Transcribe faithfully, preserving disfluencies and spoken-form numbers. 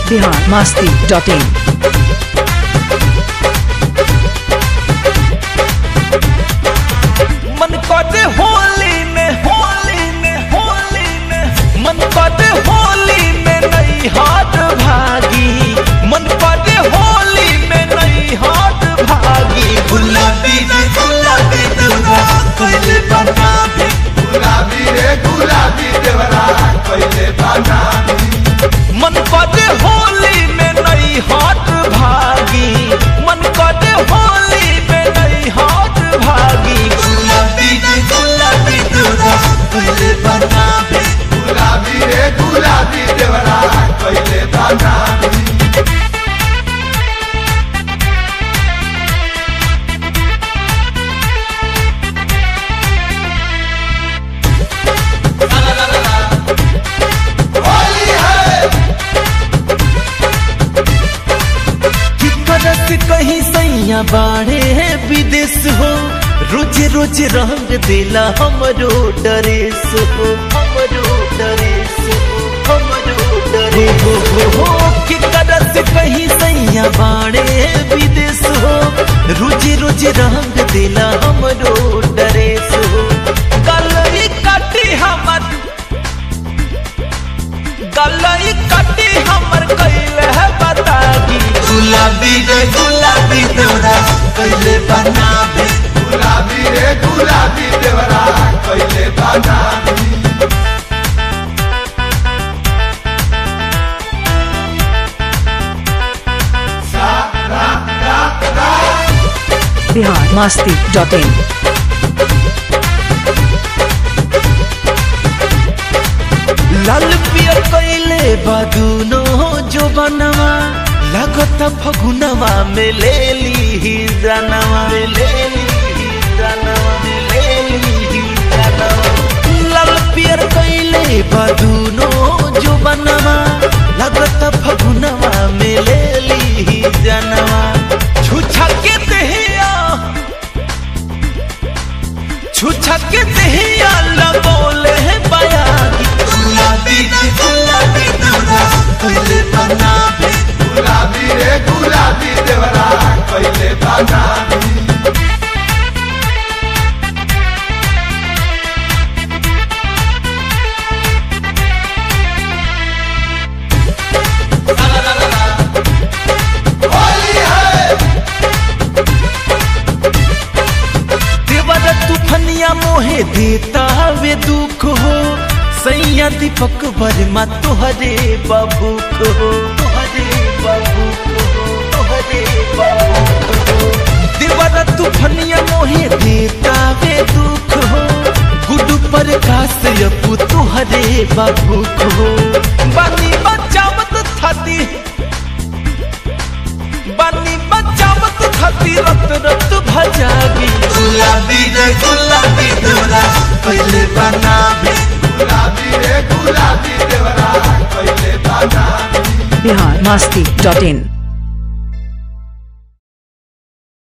Bihar Masti dot in. मन करे होली में होली में होली में मन करे होली में नहीं हाथ भागी मन करे होली में नहीं हाथ भागी गुलाबी रे गुलाबी देवरा पहले बना भी गुलाबी रे गुलाबी देवरा पहले बना मन करे होली में नहीं हाथ भागी मन करे होली में नहीं हाथ भागी गुलाबी रे गुलाबी देवरा पहले बना भी गुलाबी रे गुलाबी देवरा पहले बना कहीं सैया बाढ़े है विदेश हो रोज रोज रंग दिला हमरो ड्रेस हो हमरो ड्रेस हो हमरो ड्रेस हो हो हो कि करत कहीं सैया बाढ़े है विदेश हो रोज रोज रंग दिला हमरो ड्रेस हो गलई काटी हमर गलई काटी हमर कैले है बतागी गुलाबी रे गुलाबी देवरा कैले बना भी गुलाबी रे गुलाबी देवरा कैले बना बिहार मस्ती डॉट इन। लाल पियर कैले बादुनो जो बनवा लगत फगुनवा में ले ली जानवा में ले ली जानवा में ले ली जानवा लाल पियर कैले बादुनो जो बनवा लगत फगुनवा में ले ली जानवा छुछा के दहिया छुछा के दहिया लगोले बयागी गुलाबी रे गुलाबी देवरा कैले बना भी गुलाबी रे गुलाबी देवरा कैले बना देवरा तूफनिया मोहे देता वे दुख हो सैया दीपक वर्मा तोहरे बाबू को तोहरे बाबू को तोहरे बाबू को देवरा तूफनिया मोहे देता वे दुख हो गुडू पर कास अपू तोहरे बाबू को बानी बचावत थाती बानी बचावत थाती रत रत भजागी गुलाबी रे गुलाबी देवरा पहले बना भी गुलाबी रे गुलाबी देवरा पहले बना बिहार मस्ती डॉट इन।